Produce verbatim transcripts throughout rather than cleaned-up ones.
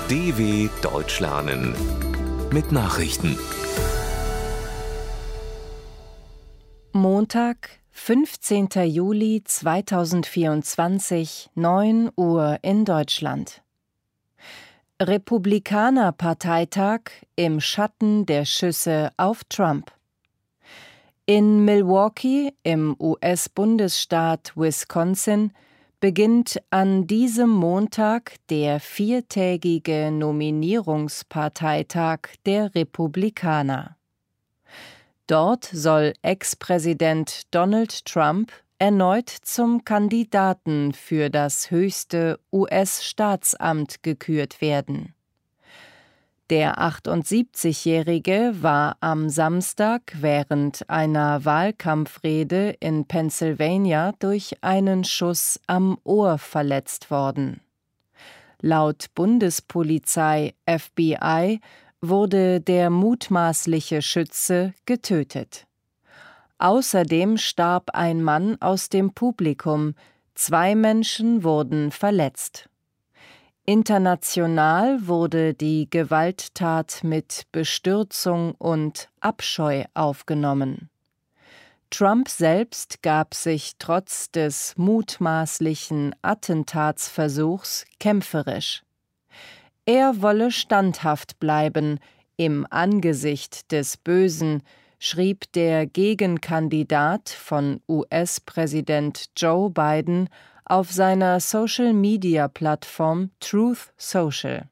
D W Deutsch lernen mit Nachrichten. Montag, fünfzehnter Juli zweitausendvierundzwanzig, neun Uhr in Deutschland. Republikaner-Parteitag im Schatten der Schüsse auf Trump. In Milwaukee im U S-Bundesstaat Wisconsin beginnt an diesem Montag der viertägige Nominierungsparteitag der Republikaner. Dort soll Ex-Präsident Donald Trump erneut zum Kandidaten für das höchste U S-Staatsamt gekürt werden. Der achtundsiebzigjährige war am Samstag während einer Wahlkampfrede in Pennsylvania durch einen Schuss am Ohr verletzt worden. Laut Bundespolizei F B I wurde der mutmaßliche Schütze getötet. Außerdem starb ein Mann aus dem Publikum, zwei Menschen wurden verletzt. International wurde die Gewalttat mit Bestürzung und Abscheu aufgenommen. Trump selbst gab sich trotz des mutmaßlichen Attentatsversuchs kämpferisch. Er wolle standhaft bleiben im Angesicht des Bösen, schrieb der Gegenkandidat von U S-Präsident Joe Biden auf seiner Social-Media-Plattform Truth Social.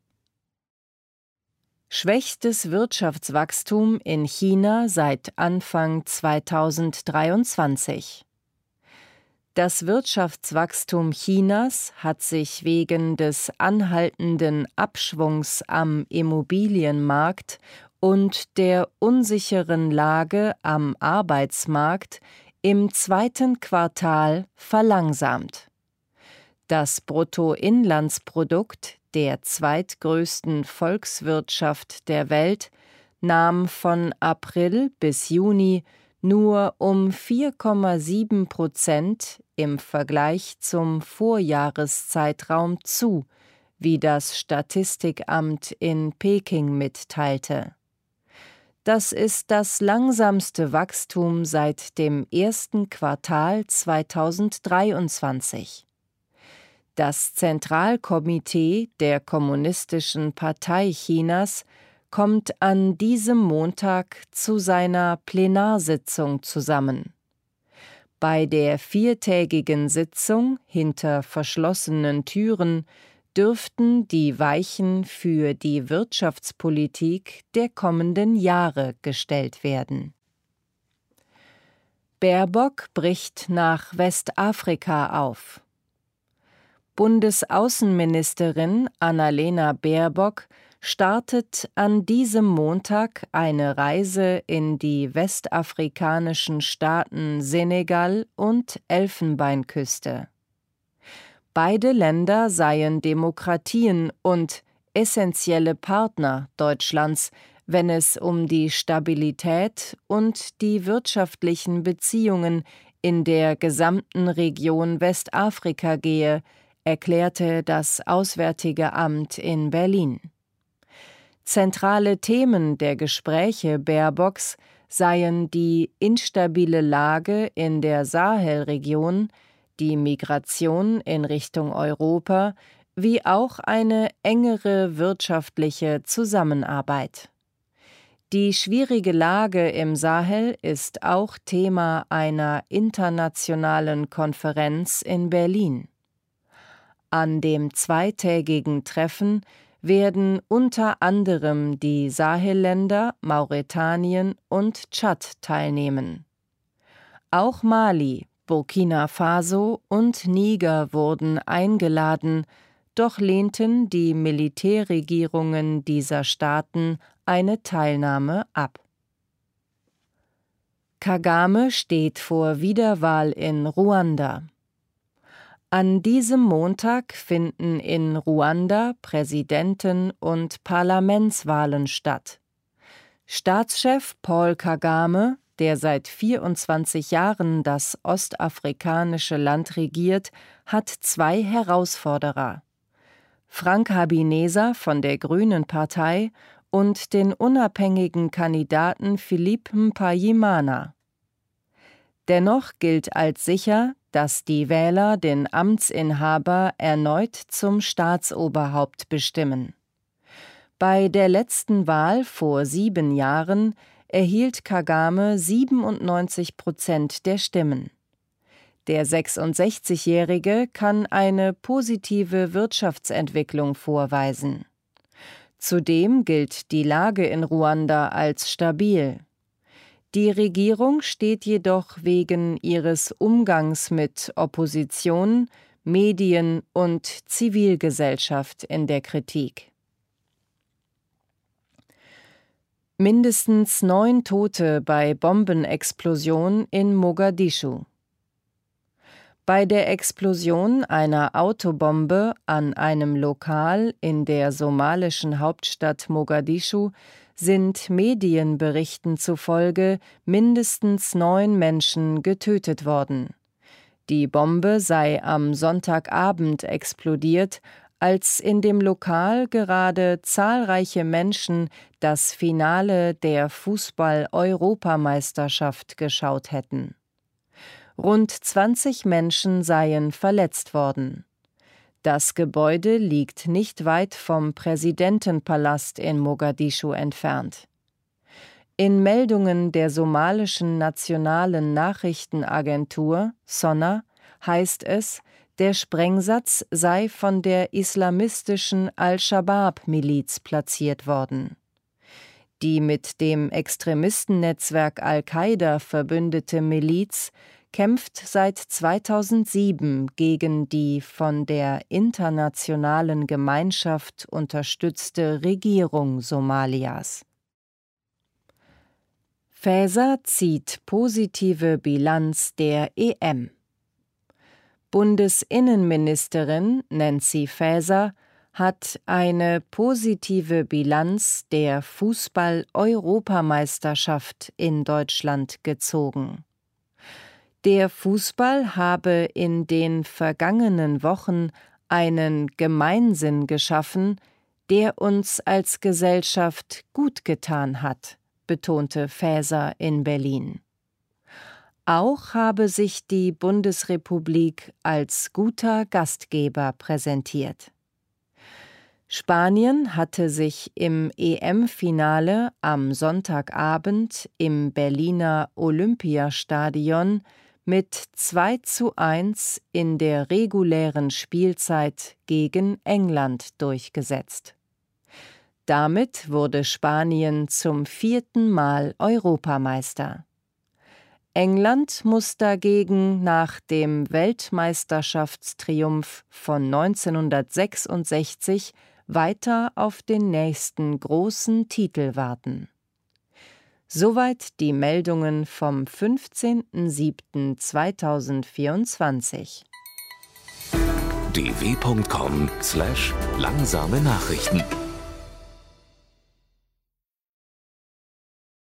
Schwächstes Wirtschaftswachstum in China seit Anfang zweitausenddreiundzwanzig. Das Wirtschaftswachstum Chinas hat sich wegen des anhaltenden Abschwungs am Immobilienmarkt und der unsicheren Lage am Arbeitsmarkt im zweiten Quartal verlangsamt. Das Bruttoinlandsprodukt der zweitgrößten Volkswirtschaft der Welt nahm von April bis Juni nur um vier Komma sieben Prozent im Vergleich zum Vorjahreszeitraum zu, wie das Statistikamt in Peking mitteilte. Das ist das langsamste Wachstum seit dem ersten Quartal zweitausenddreiundzwanzig. Das Zentralkomitee der Kommunistischen Partei Chinas kommt an diesem Montag zu seiner Plenarsitzung zusammen. Bei der viertägigen Sitzung hinter verschlossenen Türen dürften die Weichen für die Wirtschaftspolitik der kommenden Jahre gestellt werden. Baerbock bricht nach Westafrika auf. Bundesaußenministerin Annalena Baerbock startet an diesem Montag eine Reise in die westafrikanischen Staaten Senegal und Elfenbeinküste. Beide Länder seien Demokratien und essentielle Partner Deutschlands, wenn es um die Stabilität und die wirtschaftlichen Beziehungen in der gesamten Region Westafrika gehe, erklärte das Auswärtige Amt in Berlin. Zentrale Themen der Gespräche Baerbocks seien die instabile Lage in der Sahelregion, die Migration in Richtung Europa, wie auch eine engere wirtschaftliche Zusammenarbeit. Die schwierige Lage im Sahel ist auch Thema einer internationalen Konferenz in Berlin. An dem zweitägigen Treffen werden unter anderem die Sahelländer, Mauretanien und Tschad teilnehmen. Auch Mali, Burkina Faso und Niger wurden eingeladen, doch lehnten die Militärregierungen dieser Staaten eine Teilnahme ab. Kagame steht vor Wiederwahl in Ruanda. An diesem Montag finden in Ruanda Präsidenten- und Parlamentswahlen statt. Staatschef Paul Kagame, der seit vierundzwanzig Jahren das ostafrikanische Land regiert, hat zwei Herausforderer. Frank Habineza von der Grünen Partei und den unabhängigen Kandidaten Philippe Mpayimana. Dennoch gilt als sicher, dass die Wähler den Amtsinhaber erneut zum Staatsoberhaupt bestimmen. Bei der letzten Wahl vor sieben Jahren erhielt Kagame siebenundneunzig Prozent der Stimmen. Der sechsundsechzigjährige kann eine positive Wirtschaftsentwicklung vorweisen. Zudem gilt die Lage in Ruanda als stabil. Die Regierung steht jedoch wegen ihres Umgangs mit Opposition, Medien und Zivilgesellschaft in der Kritik. Mindestens neun Tote bei Bombenexplosion in Mogadischu. Bei der Explosion einer Autobombe an einem Lokal in der somalischen Hauptstadt Mogadischu sind Medienberichten zufolge mindestens neun Menschen getötet worden. Die Bombe sei am Sonntagabend explodiert, als in dem Lokal gerade zahlreiche Menschen das Finale der Fußball-Europameisterschaft geschaut hätten. Rund zwanzig Menschen seien verletzt worden. Das Gebäude liegt nicht weit vom Präsidentenpalast in Mogadischu entfernt. In Meldungen der somalischen nationalen Nachrichtenagentur SONA heißt es, der Sprengsatz sei von der islamistischen Al-Shabaab-Miliz platziert worden. Die mit dem Extremistennetzwerk Al-Qaida verbündete Miliz kämpft seit zweitausendsieben gegen die von der internationalen Gemeinschaft unterstützte Regierung Somalias. Faeser zieht positive Bilanz der E M. Bundesinnenministerin Nancy Faeser hat eine positive Bilanz der Fußball-Europameisterschaft in Deutschland gezogen. Der Fußball habe in den vergangenen Wochen einen Gemeinsinn geschaffen, der uns als Gesellschaft gut getan hat, betonte Faeser in Berlin. Auch habe sich die Bundesrepublik als guter Gastgeber präsentiert. Spanien hatte sich im E M-Finale am Sonntagabend im Berliner Olympiastadion mit zwei zu eins in der regulären Spielzeit gegen England durchgesetzt. Damit wurde Spanien zum vierten Mal Europameister. England muss dagegen nach dem Weltmeisterschaftstriumph von neunzehnhundertsechsundsechzig weiter auf den nächsten großen Titel warten. Soweit die Meldungen vom fünfzehnten siebten zweitausendvierundzwanzig. d w punkt com slash langsame Nachrichten